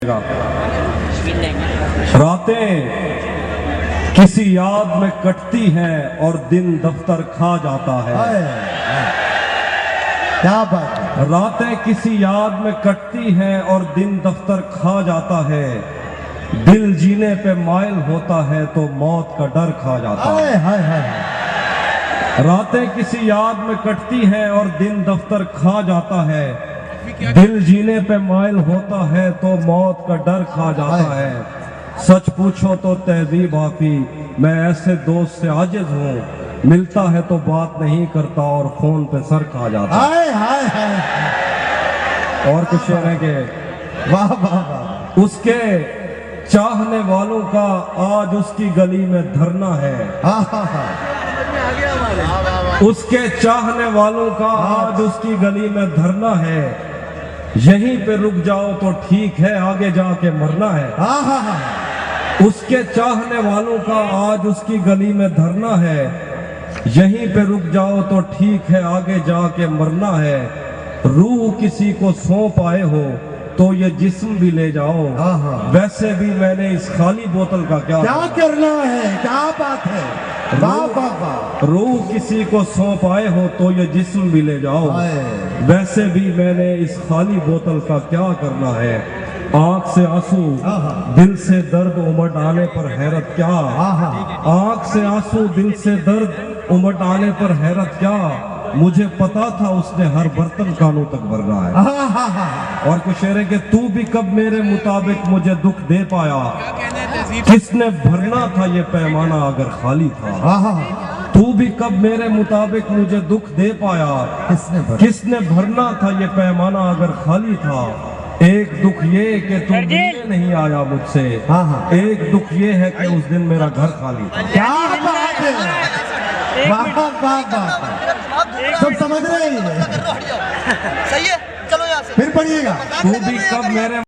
راتیں کسی یاد میں کٹتی ہیں اور دن دفتر کھا جاتا ہے۔ کیا بات ہے؟ راتیں کسی یاد میں کٹتی ہیں اور دن دفتر کھا جاتا ہے۔ دل جینے پہ مائل ہوتا ہے تو موت کا ڈر کھا جاتا ہے۔ راتیں کسی یاد میں کٹتی ہیں اور دن دفتر کھا جاتا ہے۔ دل جینے پہ مائل ہوتا ہے تو موت کا ڈر کھا جاتا ہے۔ سچ پوچھو تو تہذیب آفی، میں ایسے دوست سے عاجز ہوں، ملتا ہے تو بات نہیں کرتا اور فون پہ سر کھا جاتا ہے۔ اور کچھ شعر ہے کہ واہ واہ واہ، اس کے چاہنے والوں کا آج اس کی گلی میں دھرنا ہے۔ اس کے چاہنے والوں کا آج اس کی گلی میں دھرنا ہے۔ یہیں پہ رک جاؤ تو ٹھیک ہے، آگے جا کے مرنا ہے۔ اس کے چاہنے والوں کا آج اس کی گلی میں دھرنا ہے۔ یہیں پہ رک جاؤ تو ٹھیک ہے، آگے جا کے مرنا ہے۔ روح کسی کو سونپ آئے ہو تو یہ جسم بھی لے جاؤ، ویسے بھی میں نے اس خالی بوتل کا کیا کرنا ہے؟ کیا بات ہے؟ واہ واہ واہ، روح کسی کو سونپ آئے ہو تو یہ جسم بھی لے جاؤ، ویسے بھی میں نے اس خالی بوتل کا کیا کرنا ہے۔ آنکھ سے آنسو دل سے درد امٹ آنے پر حیرت کیا، آنکھ سے آنسو دل سے درد امٹ آنے پر حیرت کیا، مجھے پتا تھا اس نے ہر برتن کانوں تک بھرنا ہے۔ اور کچھ شعر ہے کہ تو بھی کب میرے مطابق مجھے دکھ دے پایا، کس نے بھرنا تھا یہ پیمانہ اگر خالی تھا۔ تو بھی کب میرے مطابق مجھے دکھ دے پایا، کس نے بھرنا تھا یہ پیمانہ اگر خالی تھا۔ ایک دکھ یہ کہ تو ملنے نہیں آیا مجھ سے، ایک دکھ یہ ہے کہ اس دن میرا گھر خالی تھا۔ کیا بات ہے؟ واہ واہ واہ، سب سمجھ رہے ہیں؟ صحیح ہے، چلو یہاں سے پھر پڑھیے گا۔ تو بھی کب میرے